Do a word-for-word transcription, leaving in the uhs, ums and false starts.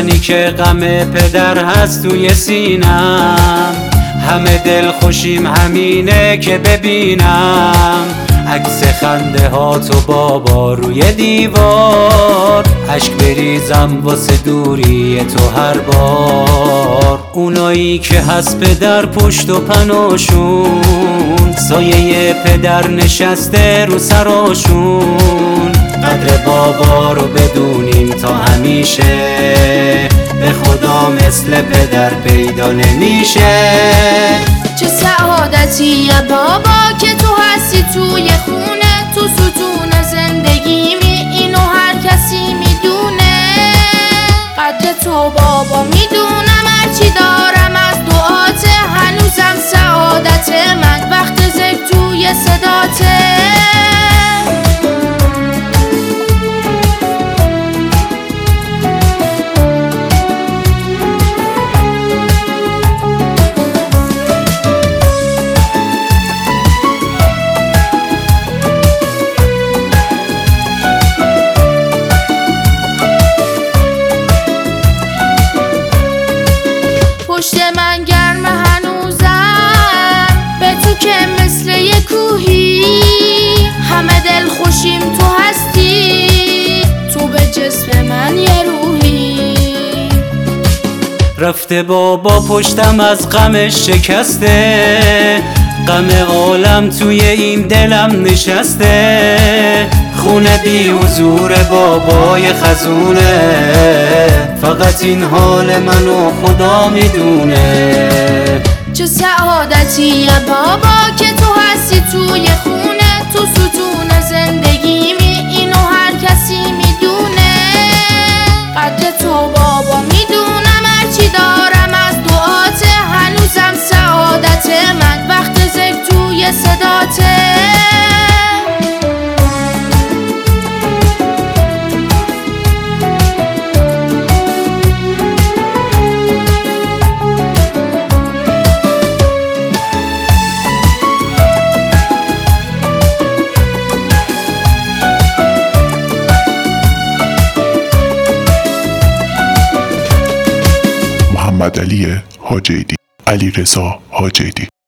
زمانی که غم پدر هست توی سینم، همه دل خوشیم همینه که ببینم عکس خنده ها تو بابا روی دیوار، اشک بریزم واسه دوری تو هر بار. اونایی که هست پدر پشت و پناشون، سایه پدر نشسته رو سراشون، قدر بابا رو بدونیم تا همیشه، به خدا مثل پدر پیدا نمیشه. چه سعادتیه بابا که تو هستی توی خونه، تو ستون زندگیمی، اینو هر کسی میدونه. قدر تو بابا میدونم، هرچی دارم از دعاته، هنوزم سعادت من وقت ذکر توی صداته. پشت من گرم هنوزم، به تو که مثل یه کوهی، همه دل خوشیم تو هستی، تو به جسم من یه روحی. رفته بابا پشتم از غمش شکسته، غم عالم توی این دلم نشسته، خونه بی حضور بابای خزونه، فقط این حال منو خدا میدونه. چه سعادتیه بابا که تو هستی توی خونه، تو ستون زندگیمی، اینو هر کسی میدونه. قدر تو بابا میدونم، هرچی دارم از دعاته، هنوزم سعادت من وقت ذکر توی صداته. محمد علی حاجیدی، علیرضا حاجیدی.